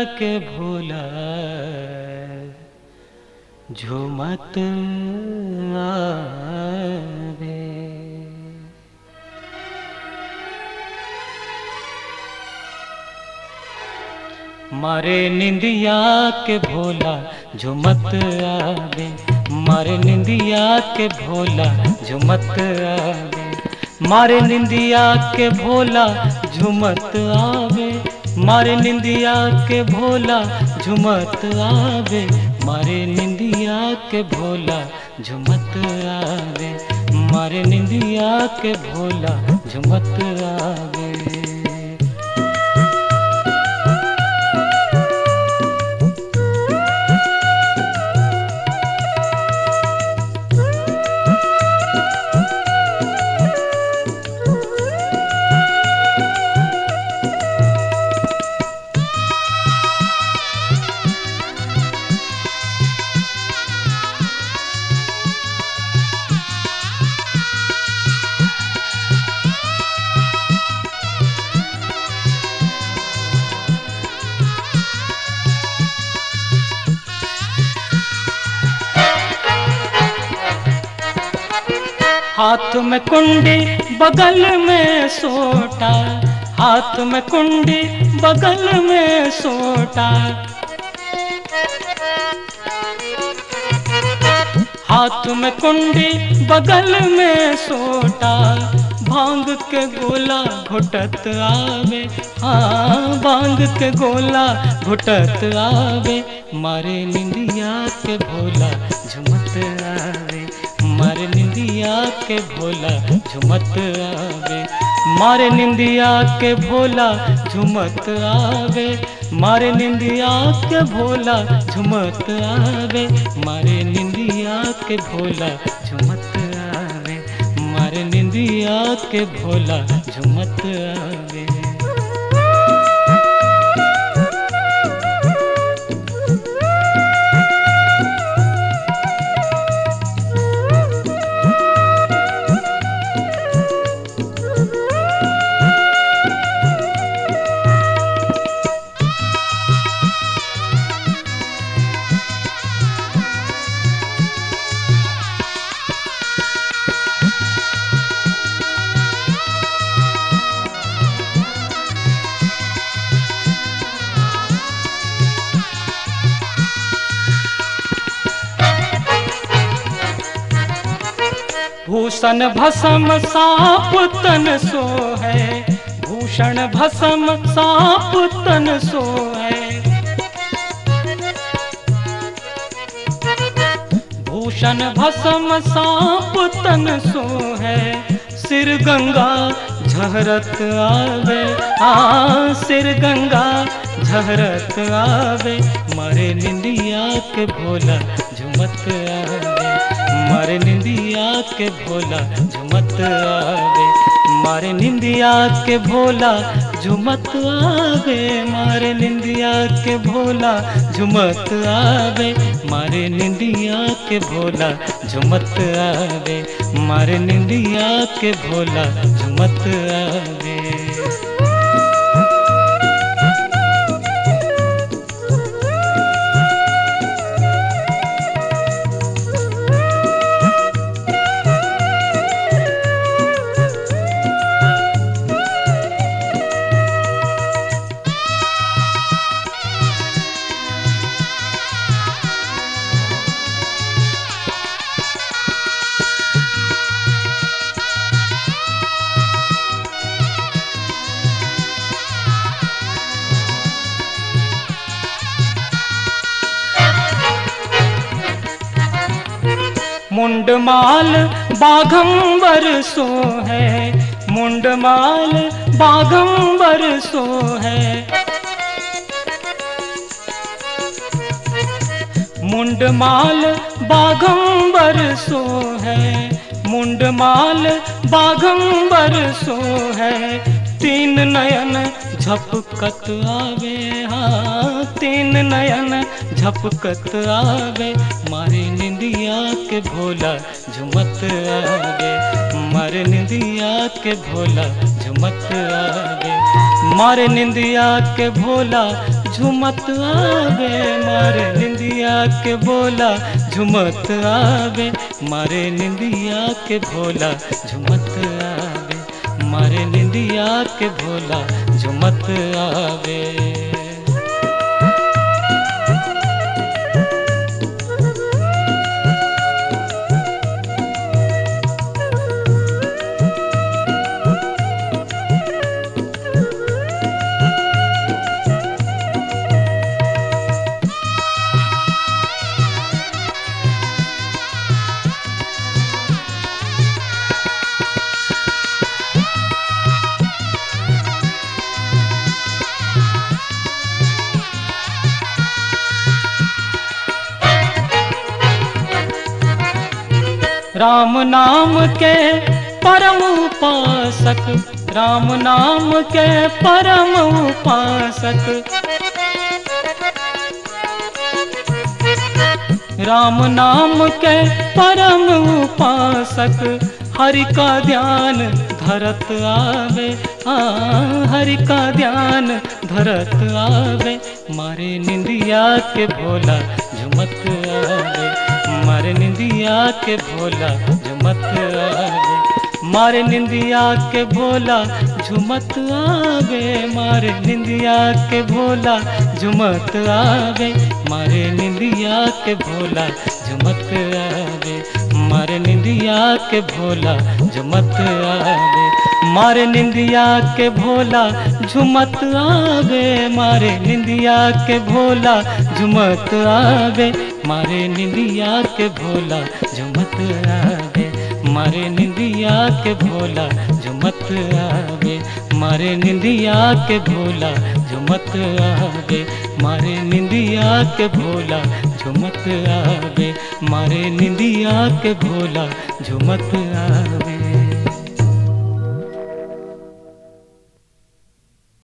के भोला झुमत आवे। मारे निंदिया के भोला झुमत आवे, मारे निंदिया के भोला झुमत आवे, मारे निंदिया के भोला झुमत आवे, मारे निंदिया के भोला झुमत आवे, मारे निंदिया के भोला झुमत आवे, मारे निंदिया के भोला झुमत आवे। हाथ में कुंडी बगल में सोटा, हाथ में कुंडी बगल में सोटा, हाथ में कुंडी बगल में सोटा, भांग के गोला घुटत आवे, हाँ भांग के गोला घुटत आवे, मारे निंदिया के भोला झुमत आवे, मारे निंदिया के भोला झुमत आवे, मारे निंदिया के भोला झुमत आवे, मारे निंदिया के भोला झुमत आवे, मारे निंदिया के भोला झुमत आवे, मारे निंदिया के भोला झुमत आवे। भूषण भस्म साप तन सो है, भूषण भस्म साप तन सो है, भूषण भस्म साप तन सो है, सिर गंगा झहरत आवे, हाँ सिर गंगा झहरत आवे, मारे निंदिया के भोला झुमत आवे, मारे निंदिया के भोला झुमत आवे, मारे निंदिया के भोला झुमत आवे, मारे निंदिया के भोला झुमत आवे, मारे निंदिया के भोला झुमत आवे, मारे निंदिया के भोला झुमत आवे। मुंडमाल बाघंबर सो है, मुंडमाल बाघंबर सो है, मुंडमाल बाघंबर सो है, मुंडमाल बाघंबर सो है, तीन नयन झपकत आवे, हाँ तीन नयन झपकत आवे, मारे निंदिया के भोला झुमत आवे, मारे निंदिया के भोला झुमत आवे, मारे निंदिया के भोला झुमत आवे, मारे निंदिया के भोला झुमत आवे, मारे निंदिया के भोला झुमत आवे, मारे निंदिया के भोला झुमत आवे। राम नाम के परम उपासक, राम नाम के परम उपासक, राम नाम के परम उपासक, हरि का ध्यान धरत आवे, हरि का ध्यान धरत आवे, मारे निंदिया के भोला झुमत आवे, मारे निंदिया के भोला झुमत आवे, मारे निंदिया के भोला झुमत आवे, मारे निंदिया के भोला झुमत आवे, मारे निंदिया के भोला झुमत आवे, मारे निंदिया के भोला झुमत आवे, मारे निंदिया के भोला झुमत आवे, मारे निंदिया के भोला झुमत आवे, मारे निंदिया के भोला झुमत आवे, मारे निंदिया के भोला झुमत आवे, मारे निंदिया के भोला झुमत आवे, मारे निंदिया के भोला झुमत आवे, मारे निंदिया के भोला झुमत आवे।